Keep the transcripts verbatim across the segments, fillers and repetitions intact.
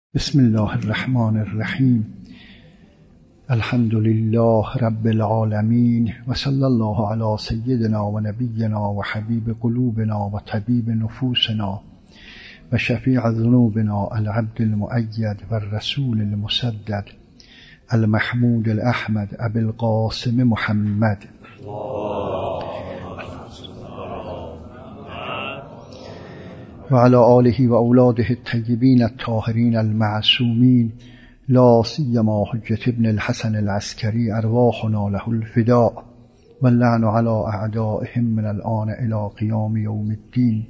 بسم الله الرحمن الرحیم. الحمد لله رب العالمین و صلی الله علی سیدنا و نبینا و حبیب قلوبنا و طبیب نفوسنا و شفیع ذنوبنا العبد المؤید و الرسول المسدد المحمود الاحمد ابی القاسم محمد و علی آله و اولاده الطیبین الطاهرین المعصومین لا سیما حجة ابن الحسن العسکری ارواحنا له الفداء واللعن علی اعدائهم من الآن الی قیام یوم الدین.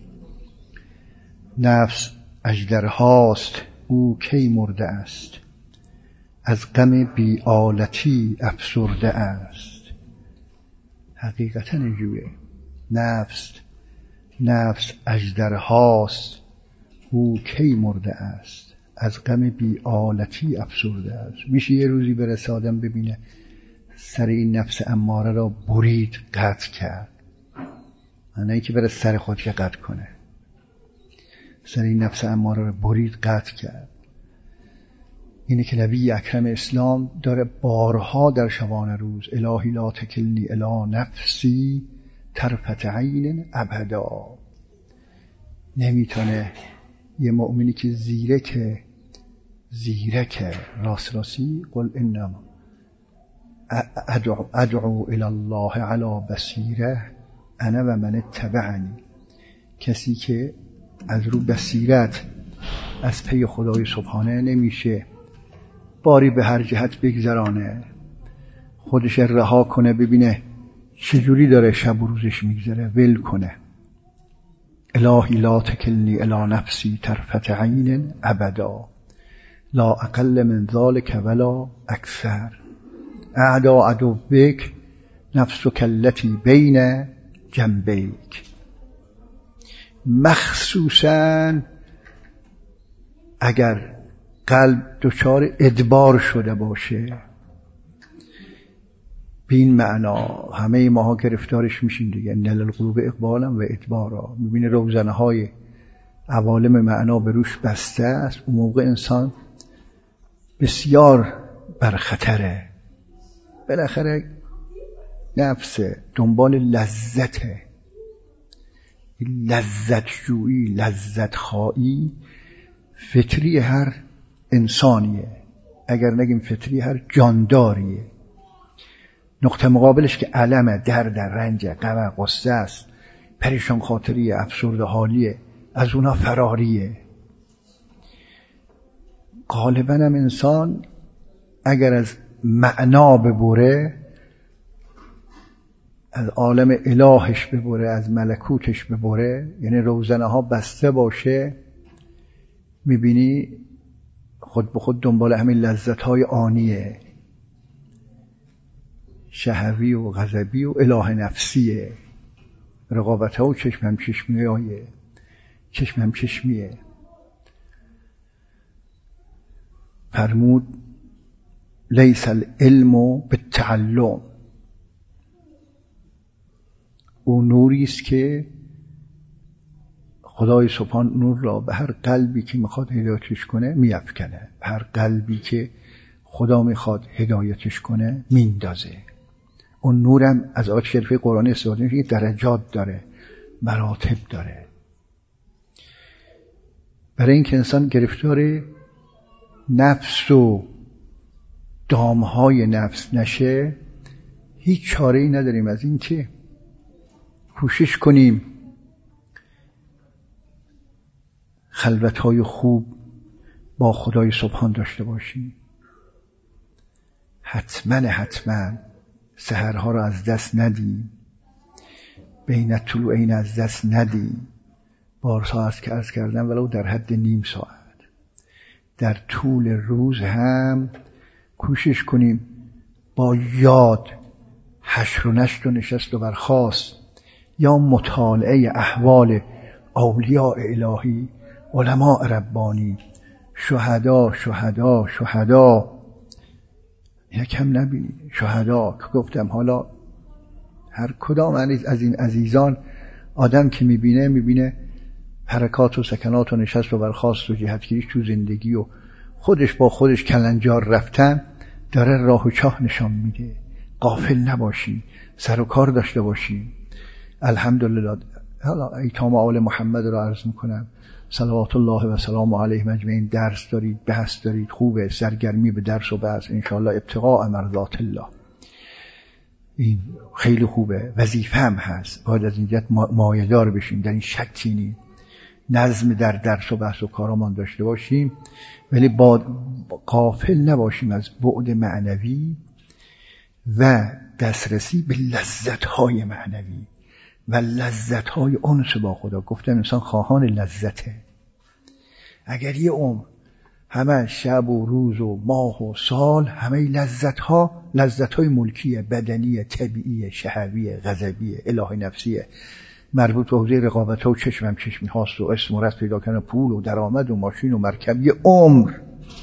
نفس اژدرهاست، او کی مرده است، از غم بی آلتی افسرده است. حقیقتا اینجوریه. نفس نفس اژدرهاست، او کی مرده است، از غم بی آلتی افسرده است. میشه یه روزی برسه آدم ببینه سر این نفس اماره را برید، قطع کرد. نه اینکه بره سر خود که قطع کنه، سر این نفس اماره را برید، قطع کرد. اینه که نبی اکرم اسلام داره بارها در شبانه روز الهی لا تکلنی الی نفسی طرفت عین ابدا. نمیتونه یه مؤمنی که زیرک زیرک راست راستی قل انما ادعو, ادعو الی الله علی بصیره انا و من اتبعنی. کسی که از رو بصیرت از پی خدای سبحانه نمیشه باری به هر جهت بگذرانه، خودش رها کنه، ببینه چجوری داره شب و روزش میگذره، ول کنه. الهی لا تکلنی الی نفسی طرفت عین ابدا لا اقل من ذلك ولا اکثر. اعدا عدوک نفسک التی بین جنبیک. مخصوصا اگر قلب دچار ادبار شده باشه، به این معنا همه ماها گرفتارش میشیم دیگه. ان للقلوب اقبالا و ادبارا. میبینه روزنه های عوالم معنا به روش بسته است. اون موقع انسان بسیار بر خطره. بالاخره نفس دنبال لذته، لذت جویی، لذت خواهی فطری هر انسانیه، اگر نگیم فطری هر جانداریه. نقطه مقابلش که علم، درد، رنج، غم، غصه است، پریشان خاطریه، افسرده حالیه، از اونا فراریه. غالبا هم انسان اگر از معنا ببره، از عالم الهش ببره، از ملکوتش ببره، یعنی روزنه ها بسته باشه، میبینی خود به خود دنبال همین لذت های آنیه، شهوی و غضبی و اله نفسیه. رقابت ها و چشم هم چشمیه آیه. چشم هم چشمیه. فرمود لیس العلم بالتعلم. او نوریست که خدای سبحان نور را به هر قلبی که میخواد هدایتش کنه میافکنه، به هر قلبی که خدا میخواد هدایتش کنه میندازه. اون نورم از آیات شریفه قرآنی استفاده میشه، درجات داره، مراتب داره. برای اینکه انسان گرفتار نفس و دامهای نفس نشه، هیچ چاره‌ای نداریم از این که کوشش کنیم خلوت‌های خوب با خدای سبحان داشته باشیم. حتما حتما سحرها را از دست ندیم، بین طلوعین از دست ندیم. بارها از که عرض کردم ولو در حد نیم ساعت در طول روز هم کوشش کنیم با یاد، حشر و نشر و نشست و برخاست یا مطالعه احوال اولیاء الهی، علماء ربانی، شهدا شهدا شهدا یکم نبینید. شهدا که گفتم، حالا هر کدام از این عزیزان آدم که میبینه میبینه حرکات و سکنات و نشست و برخاست و جهتگیریش تو زندگی و خودش با خودش کلنجار رفتن داره راه و چاه نشان میده. غافل نباشیم، سر و کار داشته باشیم. الحمدلله. حالا ایتام آل محمد را عرض میکنم صلوات الله و سلام علیه اجمعین. درس دارید، بحث دارید، خوبه، سرگرمی به درس و بحث انشاءالله ابتغاء مرضات الله، این خیلی خوبه. وظیفه هم هست، باید از اینجا مایه‌دار بشیم، در این شکی نیست. نظم در درس و بحث و کارمان داشته باشیم، ولی با غافل نباشیم از بعد معنوی و دسترسی به لذت‌های معنوی و لذت‌های انس با خدا. گفتم انسان خواهان لذته. اگر یه عمر همه شب و روز و ماه و سال همه لذت‌ها لذت‌های ملکیه، بدنیه، طبیعیه، شهویه، غضبیه، الهی نفسیه، مربوط به حوزه رقابت‌ها و چشمم چشمی هاست و اسم و رس پیدا کردن، پول و درآمد و ماشین و مرکب، یه عمر.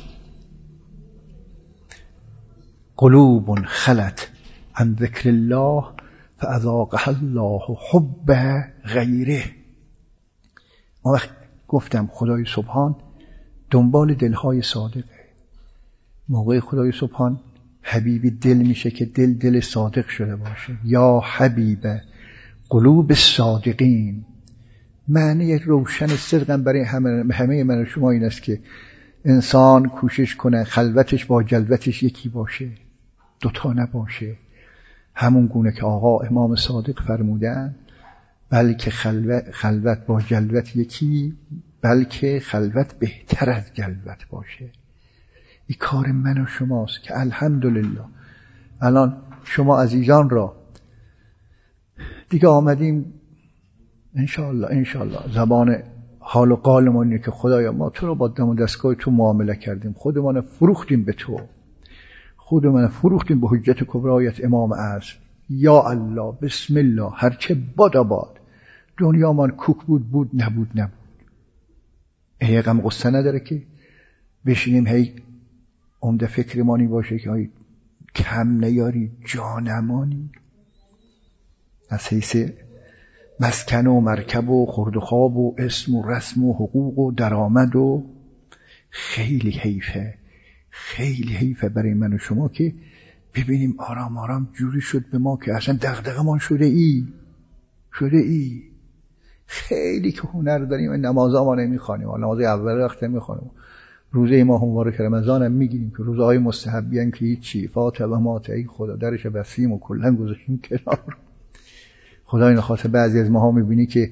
قلوب خلت عن ذکر الله فاذاقها الله حب غیره. اون وقت گفتم خدای سبحان دنبال دلهای صادقه. موقع خدای سبحان حبیبی دل میشه که دل دل صادق شده باشه. یا حبیب قلوب الصادقین. معنی روشن صدقم برای همه, همه من و شما این است که انسان کوشش کنه خلوتش با جلوتش یکی باشه، دوتا نباشه. همون گونه که آقا امام صادق فرمودن بلکه خلوت, خلوت با جلوت یکی، بلکه خلوت بهتر از جلوت باشه. این کار من و شماست که الحمدلله الان شما عزیزان را دیگه آمدیم انشاءالله انشاءالله زبان حال و قالمون اینه که خدایا ما تو رو با دم و دستگاه تو معامله کردیم، خودمان فروختیم به تو، خودمان فروختیم به حجت کبرایت امام عصر. یا الله بسم الله، هرچه باد آباد. دنیا من کوک بود بود نبود نبود. ای غم قصه نداره که بشینیم هی عمده فکرمانی باشه که هی کم نیاری جانمانی از حیث مسکن و مرکب و خورد و خواب و اسم و رسم و حقوق و درآمد و خیلی حیفه، خیلی حیفه برای من و شما که ببینیم آرام آرام جوری شد به ما که اصلا دغدغه‌مان شده ای شده ای. خیلی که هنر داریم، نمازا ما نمیخوانیم، نماز اول وقت نمیخوانیم، روزه ما مبارک رمضان هم میگیریم که روزهای مستحبی ان که هیچی، فاطمه مات ای خدا درش بسیم و کلا گذاشتیم کنار. خدا این خاطر بعضی از ماها میبینی که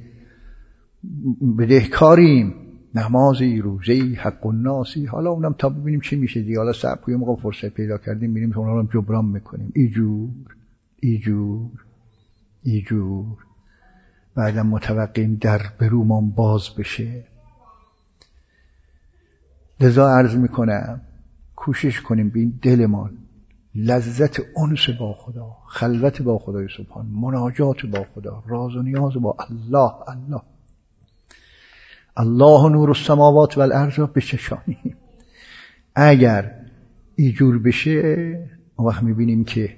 بدهکاریم، نمازی، روزه‌ای، حق الناسی، حالا اونم تا ببینیم چی میشه دیگه. حالا صبر کنیم، موقع فرصت پیدا کردیم میریم که اونها رو جبران میکنیم. ایجور ایجور ایجور بعدم متوقعیم در برومان باز بشه. لذا عرض میکنم کوشش کنیم به این دلمان لذت انس با خدا، خلوت با خدای سبحان، مناجات با خدا، راز و نیاز با الله. الله الله نور السماوات والارض را بچشانیم. اگر اینجور بشه اون وقت میبینیم که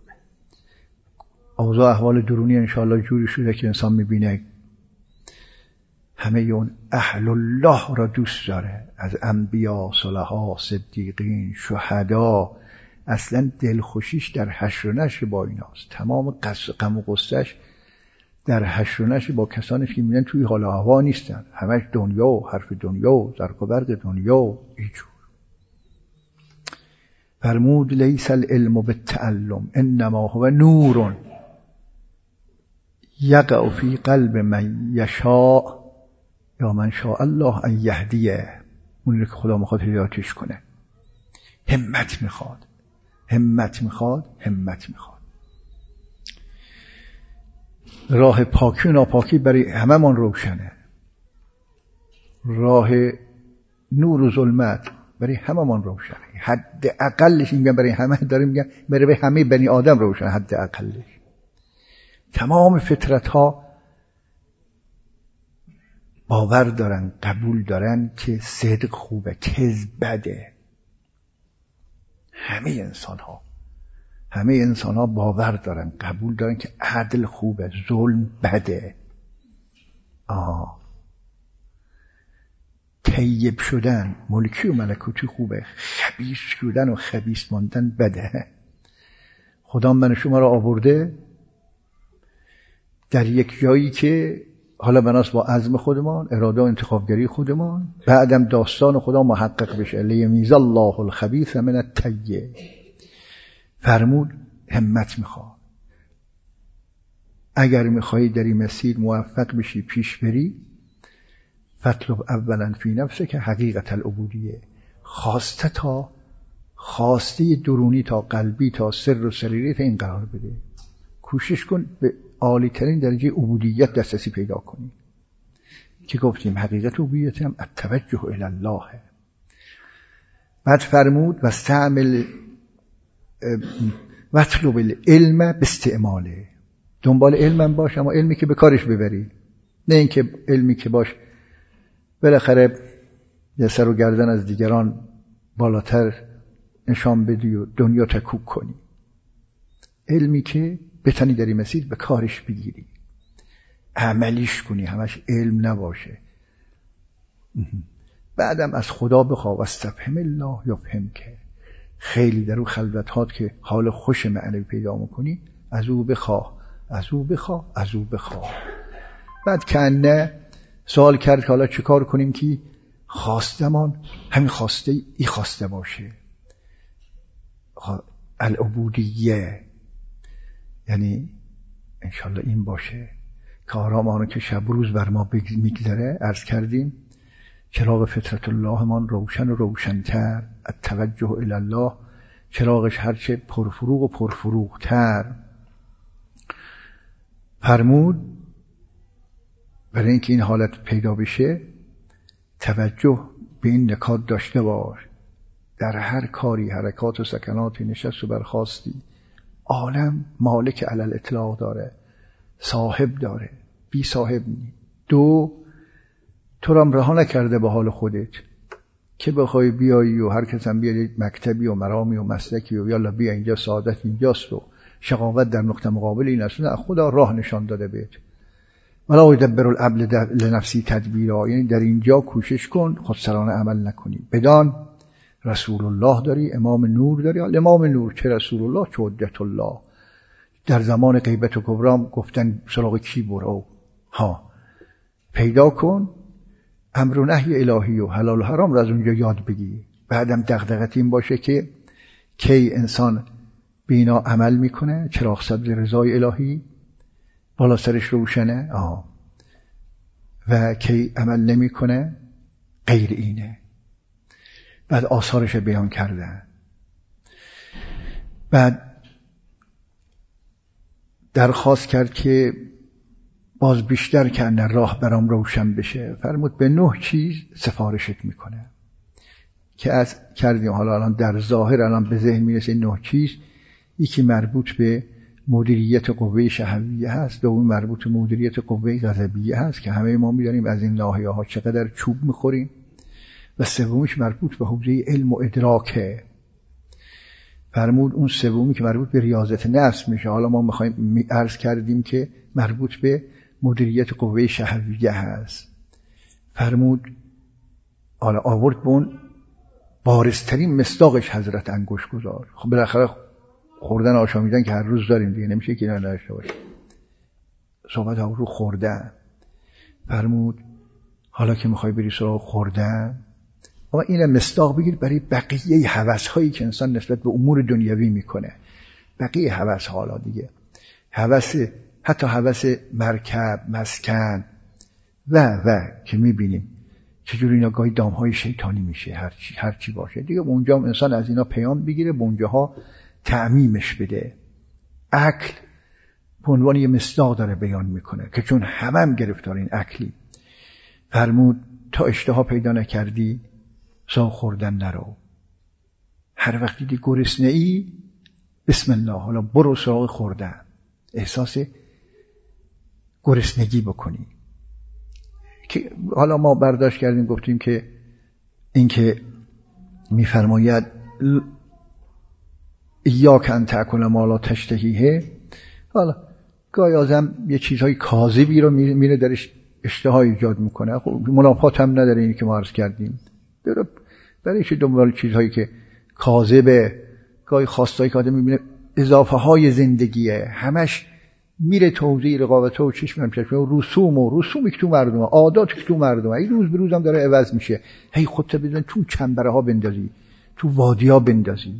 اوضاع احوال درونی انشاءالله جوری شده که انسان میبینه همه اون اهل الله را دوست داره، از انبیا، صلحا، صدیقین، شهدا. اصلا دلخوشیش در حشر و نشر با ایناست. تمام غم و غصه‌اش در حشر و نشر با کسانی که میبینن توی حال و هوا نیستن، همش دنیا و حرف دنیا و زرق و برق دنیا و اینجور. فرمود لیس العلم بالتعلم انما هو نور یقع فی قلب من یشاء یا من شاء الله ان یهدیه. اون که خدا میخواد هدایتش کنه. همت میخواد، همت میخواد، همت میخواد. راه پاکی و ناپاکی برای همه من روشنه. راه نور و ظلمت برای همه من روشنه. حد اقلش میگم برای همه، داریم میگم برای همه بنی آدم روشنه. حد اقلش تمام فطرت ها باور دارن، قبول دارن که صدق خوبه، کذب بده. همه انسان ها همه انسان ها باور دارن، قبول دارن که عدل خوبه، ظلم بده. آه طیب شدن ملکی و ملکوتی خوبه، خبیث شدن و خبیث ماندن بده. خدا من شما را آورده در یک جایی که حالا بناس با عزم خودمان، اراده و انتخابگری خودمان، بعدم داستان خدا محقق بشه. لیمیز الله الخبیث من الطیب. فرمود همت میخواد. اگر میخوایی در این مسیر موفق بشی، پیش بری، فطلب اولا فی نفسه که حقیقت العبودیه، خواسته تا خواسته درونی تا قلبی تا سر و سریریت این قرار بده. کوشش کن به عالی ترین درجه عبودیت دسترسی پیدا کنی که گفتیم حقیقت عبودیت هم التوجه الی الله. بعد فرمود و استعمل وطلب العلم باستعماله، دنبال علمم باش اما علمی که به کارش ببری، نه اینکه علمی که باش بالاخره یه سر و گردن از دیگران بالاتر نشان بدی و دنیا تکوب کنی. علمی که بتانی در این مسیر به کارش بگیری، عملیش کنی، همش علم نباشه. بعدم از خدا بخواه واستفهم الله یفهم که خیلی در اون خلوتات که حال خوش معنوی پیدا میکنی از او بخواه، از او بخواه، از او بخواه. بعد کنه سوال کرد که حالا چه کار کنیم که خواستمان همین خواسته ای خواسته باشه، العبودیه، یعنی انشالله این باشه که آرامانو که شب روز بر ما میگذره. عرض کردیم چراغ فطرت الله من روشن و روشنتر، التوجه الی الله چراغش هرچه پرفروغ و پرفروغ تر. فرمود برای اینکه این حالت پیدا بشه توجه به این نکات داشته باش. در هر کاری، حرکات و سکناتی، نشست و برخاستی، عالم مالک علل اطلاق داره، صاحب داره، بی صاحب نی. دو، تو را رها نکرده به حال خودت که بخوای بیایی و هر کس هم بیاد مکتبی و مرامی و مسلکی و یالا بیا اینجا سعادت اینجاست و شقاوت در نقطه مقابل این است. نه، خدا راه نشان داده بهت. ولا یدبر الامر لنفسی تدبیرا، یعنی در اینجا کوشش کن خودسرانه عمل نکنی. بدان رسول الله داری، امام نور داری. امام نور چه رسول الله چه حجت الله. در زمان غیبت و کبرام گفتن سراغ کی برو؟ ها پیدا کن امر و نهی الهی و حلال و حرام رو از اونجا یاد بگی. بعدم دغدغت این باشه که کی انسان بینا عمل میکنه، چراغ سبز رضای الهی بالا سرش روشنه، آه. و کی عمل نمیکنه غیر اینه. بعد آثارش بیان کردن. بعد درخواست کرد که باز بیشتر که ان راه برام روشن بشه. فرمود به نه چیز سفارشت میکنه که از کردیم. حالا الان در ظاهر الان به ذهن میرسه نه چیز. یکی مربوط به مدیریت قوه شهویه هست، دومی مربوط به مدیریت قوه غضبیه هست که همه ما میدونیم از این ناحیه ها چقدر چوب میخوریم، و سومیش مربوط به حوزه علم و ادراکه. فرمود اون سومی که مربوط به ریاضت نفس میشه. حالا ما میخوایم عرض کردیم که مربوط به مدیریت قوه شهویه هست. فرمود حالا آورد به اون بارزترین مصداقش حضرت انگشت گذار. خب بالاخره خوردن آشامیدن که هر روز داریم دیگه، نمیشه که نه نداشته باشه. صحبت ها رو خوردن. فرمود حالا که میخوای بری سراغ خوردن، اما این مصداق بگیر برای بقیه هوس هایی که انسان نسبت به امور دنیوی میکنه. بقیه هوس حالا دیگه هوس، حتی هوس مرکب، مسکن و و که میبینیم چجوری اینا گاهی دامهای شیطانی میشه. هرچی هرچی باشه دیگه اونجا انسان از اینا پیام بگیره، به اونجاها تعمیمش بده. عقل به عنوان یه مصداق داره بیان میکنه که چون همه هم گرفتار این عقلی. فرمود تا اشتها پیدا نکردی سراغ خوردن نرو. هر وقت دیدی گرسنه ای بسم الله حالا برو سراغ خوردن. احساس گرسنگی بکنی که حالا ما برداشت کردیم گفتیم که این که میفرماید ایاک ان تأکل ما لا تشتهیه، حالا گاهی آدم یه چیزهای کاذبی رو میره درش اشتها ایجاد میکنه. خب منافات هم نداره اینی که ما عرض کردیم. برای چه دنبال چیزهایی که کاذبه، گاهی خواستایی که آدم میبینه اضافه های زندگیه، همش میره توزیع رقابت و چشم هم چشم و رسوم و رسومی که تو مردم، عادات که تو مردم، این روز به روز هم داره عوض میشه. هی خودت بدون تو چنبره ها بندازی، تو وادی ها بندازی.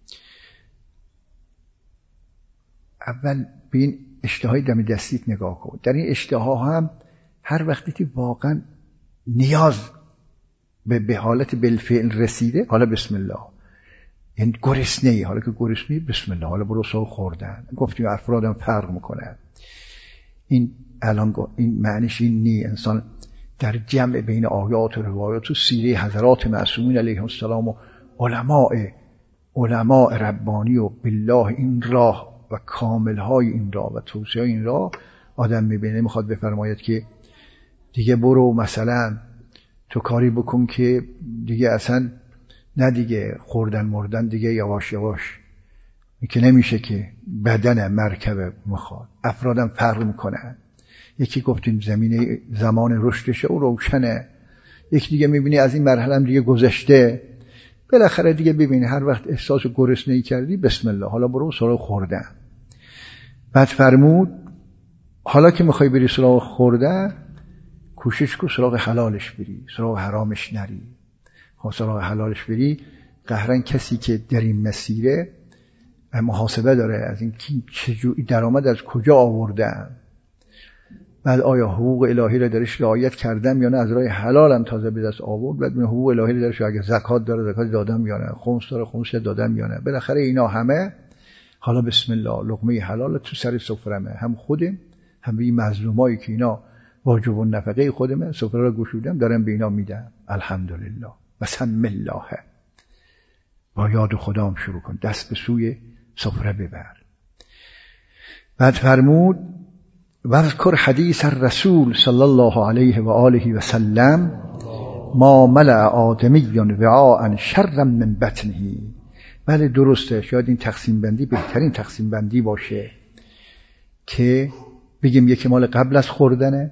اول به این اشتهای دم دستیت نگاه کن. در این اشتها هم هر وقتی که واقعا نیاز به به حالت بالفعل رسیده، حالا بسم الله. یعنی گرسنه ای، حالا که گرسنه بسم الله، حالا برو سر خوردن. گفتیم افرادم فرق میکنه. این الان این معنیش این نی، انسان در جمع بین آیات و روایات و سیره حضرات معصومین علیهم السلام و علماء علماء ربانی و بالله این راه و کامل‌های این راه و توصیه این راه آدم میبینه، میخواد بفرماید که دیگه برو مثلا تو کاری بکن که دیگه اصلا نه دیگه خوردن مردن دیگه یواش یواش که نمیشه، که بدن مرکب میخواد. افرادم فرق میکنن. یکی گفتیم زمینه زمان رشدشه و روشنه، یکی دیگه میبینی از این مرحله هم دیگه گذشته. بالاخره دیگه ببینی هر وقت احساس گرسنگی کردی بسم الله، حالا برو سراغ خوردن. بعد فرمود حالا که میخوای بری سراغ خوردن، کوشش کن سراغ حلالش بری، سراغ حرامش نری. خب سراغ حلالش بری، قهرن کسی که در این مسیره محاسبه داره از این که چجوری درآمد از کجا آوردن، بعد آیا حقوق الهی را درش رعایت کردم یا نه، از راه حلالم تازه به دست آورد، بعد حقوق الهی را درش، اگه زکات داره زکات دادم یا نه، خمس داره خمس دادم یا نه. بالاخره اینا همه حالا بسم الله لقمه حلال تو سر سفرمه، هم خودم هم به مظلومایی که اینا واجب النفقه خودمه سفره را گشودم دارم به اینا میدم. الحمدلله و سم الله، با یاد خدام شروع کن، دست به سوی سفره ببر. بعد فرمود واذکر حدیث الرسول صلی الله علیه و آله و سلم ما ملأ آدمی وعاء شرا من بطنه. بله درسته، شاید این تقسیم بندی بهترین تقسیم بندی باشه که بگیم یکی مال قبل از خوردنه،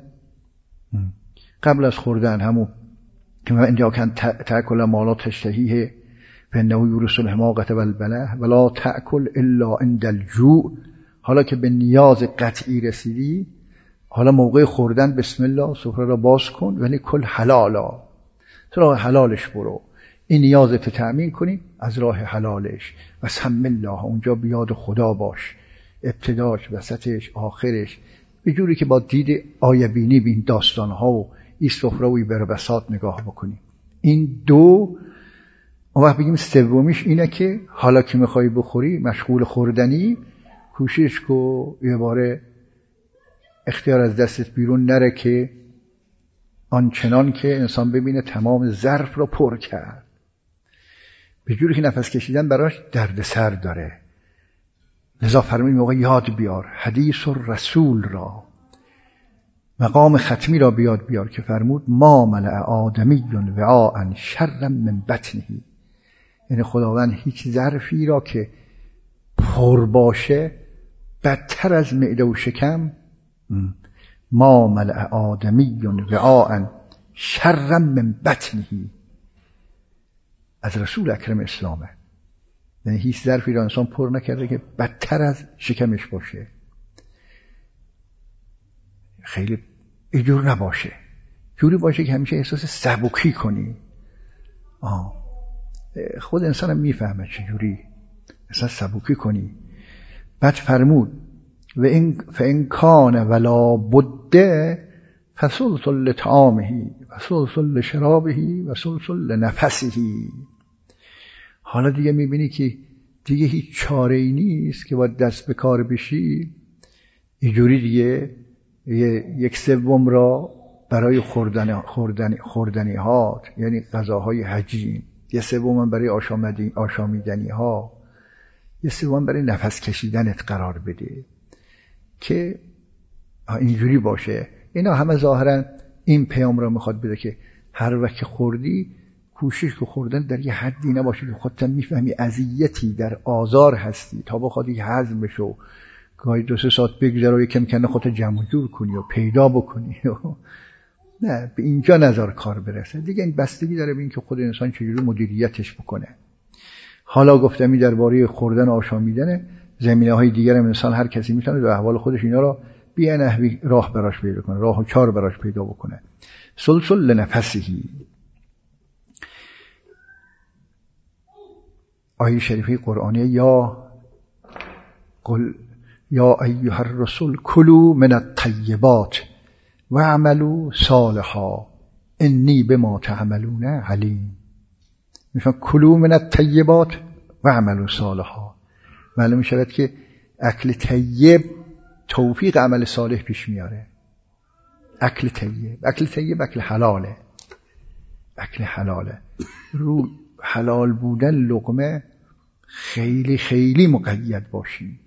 قبل از خوردن همون که من اینجا کن تأکل مالا تشتهیه فإنه یورث الحماقة والبله ولا تأکل الا عند الجوع. حالا که به نیاز قطعی رسیدی، حالا موقع خوردن بسم الله سفره را باز کن، ولی کل حلالا، تو راه حلالش برو، این نیازت تأمین کنی از راه حلالش. و سم الله، اونجا بیاد خدا باش، ابتداش وسطش آخرش، به جوری که با دید آیه بینی بین داستانها و این سفره و این بربسات نگاه بکنی. این دو. اون وقت بگیم سومیش اینه که حالا که میخوای بخوری مشغول خوردنی، کوشش کو یه باره اختیار از دستت بیرون نره که آنچنان که انسان ببینه تمام ظرف رو پر کرد، به جوری که نفس کشیدن براش درد سر داره. لذا فرمودیم موقع یاد بیار حدیث الرسول را، مقام ختمی را بیاد بیار که فرمود ما ملأ آدمی وعاء شرا من بطنه. یعنی خداوند هیچ ظرفی را که پر باشه بدتر از معده و شکم، ما ملأ آدمی وعاء شرا من بطنه، از رسول اکرم اسلامه. یعنی هیچ ظرفی را انسان پر نکرده که بدتر از شکمش باشه. خیلی اینجور نباشه، جوری باشه که همیشه احساس سبکی کنی. آه. خود انسان هم میفهمه چجوری احساس سبکی کنی. بعد فرمود و این فإن کان ولا بد فثلث لطعامه و ثلث لشرابه و ثلث لنفسه. حالا دیگه میبینی که دیگه هیچ چاره ای نیست که باید دست به کار بشی، اینجوری دیگه یک سوم را برای خوردن خوردنی خوردنی ها، یعنی غذاهای حجیم، یه سوم برای آشامیدنی آشامیدنی ها، یه سوم برای نفس کشیدنت قرار بده که اینجوری باشه. اینا همه ظاهرا این پیام را میخواد بده که هر وقت خوردی کوشش که خوردن در یه حدی نباشه که خودت میفهمی اذیتی در آزار هستی تا بخوادی هضم بشو، گاهی دو سه ساعت بگذره و یکم کنه خودت جمع جور کنی و پیدا بکنی و نه به اینجا نظر کار برسه دیگه. این بستگی داره به این که خود انسان چجوری مدیریتش بکنه. حالا گفتم این درباره خوردن آشامیدن، زمینه‌های دیگر هم انسان هر کسی میتونه در احوال خودش اینا رو بی نحوی راه براش پیدا کنه، راه و چار براش پیدا بکنه. سلسل لنفسهی. آیه شریفه قرآنی یا قل یا ایها الرسول کلوا من الطیبات واعملوا صالحا انی بما تعملون علیم. میگن کلوا من الطیبات واعملوا صالحا. معلوم شود که اکل طیب توفیق عمل صالح پیش میاره. اکل طیب، اکل طیب اکل حلاله، اکل حلاله. رو حلال بودن لقمه خیلی خیلی مقید باشیم.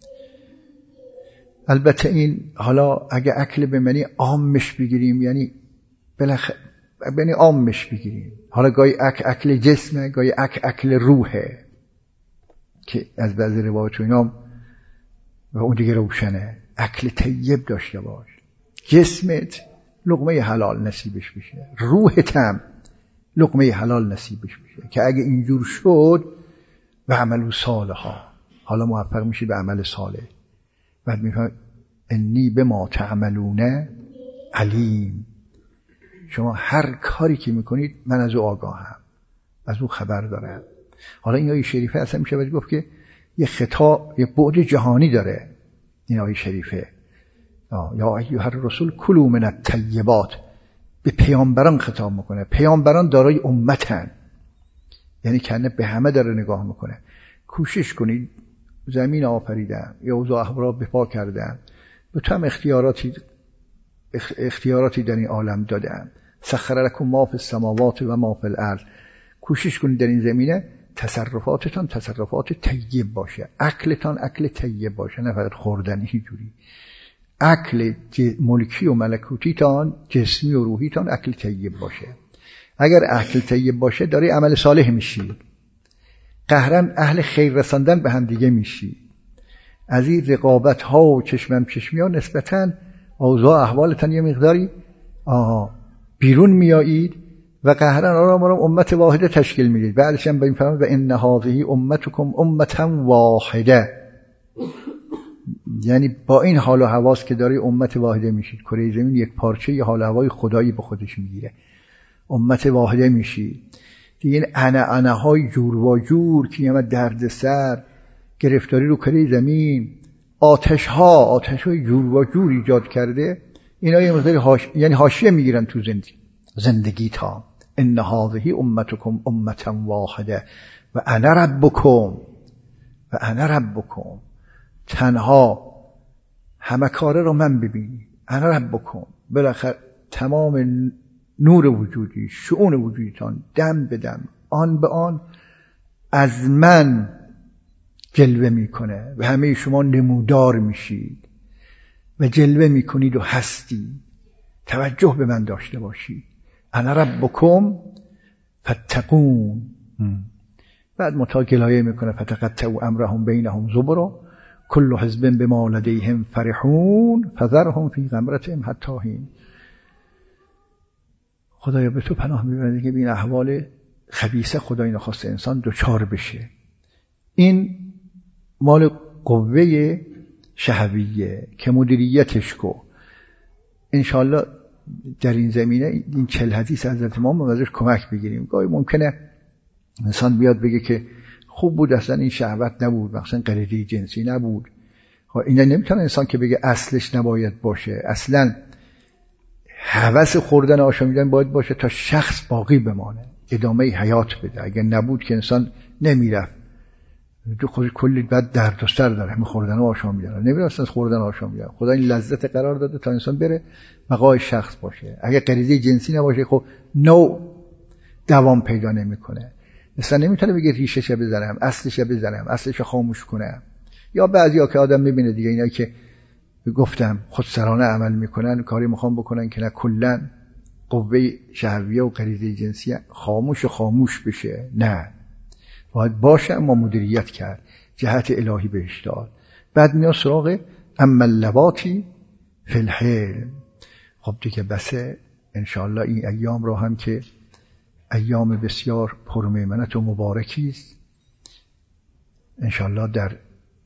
البته این حالا اگه اکل به معنی عامش بگیریم، یعنی بالاخره یعنی عامش بگیریم، حالا گاهی اک اکل جسمه، گاهی اک اکل روحه که از بعضی روایات اینا و اون دیگه روشنه. اکل طیب داشته باش، جسمت لقمه حلال نصیبش بشه، روحت هم لقمه حلال نصیبش بشه، که اگه اینجور شد و عمل صالحا، حالا موفق میشی به عمل صالح. بعد میگه انی بما تعملون علیم. شما هر کاری که میکنید من از او آگاهم، از او خبر دارم. حالا این آیه شریفه اصلا میشه باید گفت که یه خطاب، یه بعد جهانی داره این آیه شریفه. یا ایها الرسول کلوا من الطیبات، به پیامبران خطاب میکنه. پیامبران دارای امتن، یعنی کنه به همه داره نگاه میکنه. کوشش کنید، زمین آفریدن، یا اوضاع احوال به پا کردن، به تو هم اختیاراتی اختیاراتی در این عالم دادن. سخر لکم ما فی السماوات و ما فی الارض. کوشش کنید در این زمینه تصرفاتتان تصرفات طیب باشه، اکلتان اکل طیب باشه، نه فقط خوردنی جوری. اکل ملکی و ملکوتیتان، جسمی و روحیتان اکل طیب باشه. اگر اکل طیب باشه داری عمل صالح میشی، قهرن اهل خیر رساندن به هم دیگه میشی. از این رقابت ها و چشمم چشمی ها نسبتاً اوضاع احوالتان یه مقداری آها بیرون میایید و قهرن آرام آرام امت واحده تشکیل میدید. بعدش هم به این فرمان و ان هذه امتکم امتا واحده، یعنی با این حال و حواس که داری امت واحده میشید. کره زمین یک پارچه ی حال و هوای خدایی به خودش میگیره، امت واحده میشید دیگه. این انا انا های جور و جور که یه درد سر گرفتاری رو کره زمین، آتش ها آتش های جور و جور ایجاد کرده، اینا یه مقدار هاش... یعنی حاشیه میگیرن تو زندگی زندگی تا ان هذه امتکم امتا واحده و انا ربکم و انا ربکم. تنها همه کاره رو من ببینی، انا ربکم. بالاخره تمام نور وجودی، شؤون وجودیتان دم به دم، آن به آن از من جلوه میکنه و همه شما نمودار میشید و جلوه میکنید و هستی. توجه به من داشته باشید. انا ربکم فاتقون. بعد متا گلایه میکنه فتقطعوا امرهم بینهم زبرا کل حزب بما لدیهم فرحون فذرهم فی غمرتهم حتی حین. خدایا به تو پناه میبرم که این احوال خبیثه خدای نخواسته انسان دوچار بشه. این مال قوه شهویه که مدیریتش کو. انشالله در این زمینه این چل حدیث حضرت امام ازش کمک بگیریم. گاهی ممکنه انسان بیاد بگه که خوب بود اصلا این شهوت نبود، مثلا غریزه جنسی نبود. اینا نمیتونه انسان که بگه اصلش نباید باشه. اصلا هوس خوردن آشامیدن باید باشه تا شخص باقی بمانه، ادامه حیات بده. اگر نبود که انسان نمیرفت. تو خودش کلی بعد درد و سر داره همین خوردن و آشامیدن. نمیره اصلا خوردن و آشامیدن. خدا این لذت قرار داده تا انسان بره بقای شخص باشه. اگر غریزه جنسی نباشه خب نو دوام پیدا نمیکنه. مثلا نمیتونه بگه ریشش بزنم، اصلش بزنم، اصلش خاموش کنم. یا بعضیا که آدم میبینه دیگه اینا که گفتم خودسرانه عمل میکنن، کاری میخوام بکنن که نه کلا قوه شهویه و غریزه جنسی خاموش و خاموش بشه. نه، باید باشه اما مدیریت کرد، جهت الهی بهش داد. بعد میاد سراغ اما اللواتی فی الحلم. خب دیگه بسه انشاءالله این ایام را هم که ایام بسیار پرمیمنت و مبارکی است، انشاءالله در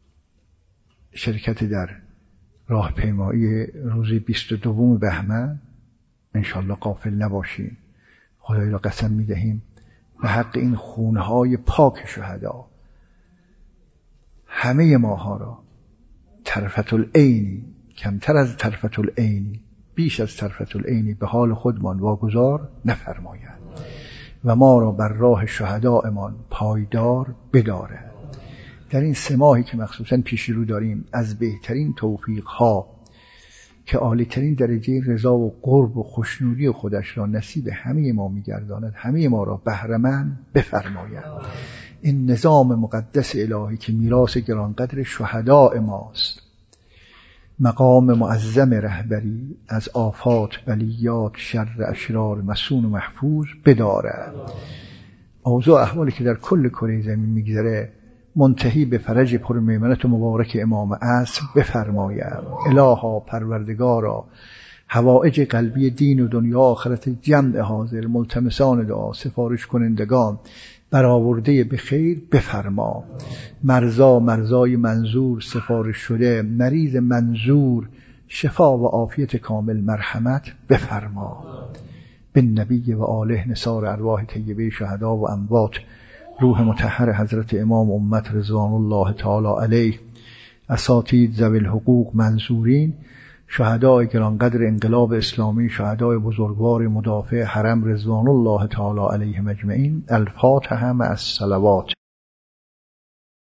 شرکت در راهپیمایی روز بیست و دوم بهمن انشاءالله غافل نباشیم. خدای را قسم می‌دهیم به حق این خونهای پاک شهدا همه ماها را طرفت العینی، کمتر از طرفت العینی، بیش از طرفت العینی به حال خودمان واگذار نفرماید و ما را بر راه شهدایمان پایدار بدارد. در این سه ماهی که مخصوصاً پیش رو داریم از بهترین توفیق‌ها که عالی‌ترین درجه رضا و قرب و خوشنودی خودش را نصیب همه ما می‌گرداند، همه ما را بهره‌مند بفرماید. این نظام مقدس الهی که میراث گرانقدر شهداء ماست، مقام معظم رهبری از آفات، بلیات، شر اشرار مسون و محفوظ بدارد. اوضاع احوالی که در کل کره زمین میگذره منتهی به فرج پرمیمنت و مبارک امام عصر بفرماید. الها پروردگارا حوائج قلبی دین و دنیا آخرت جمع حاضر ملتمسان دعا سفارش کنندگان برآورده به خیر بفرما. مرزا مرزای منظور سفارش شده، مریض منظور شفا و عافیت کامل مرحمت بفرما. به نبی و آله نثار ارواح طیبه شهدا و اموات، روح مطهر حضرت امام امت رضوان الله تعالی علیه، اساتید ذوی الحقوق منصورین، شهدای گرانقدر انقلاب اسلامی، شهدای بزرگوار مدافع حرم رضوان الله تعالی علیهم اجمعین. الفاتحه مع الصلوات.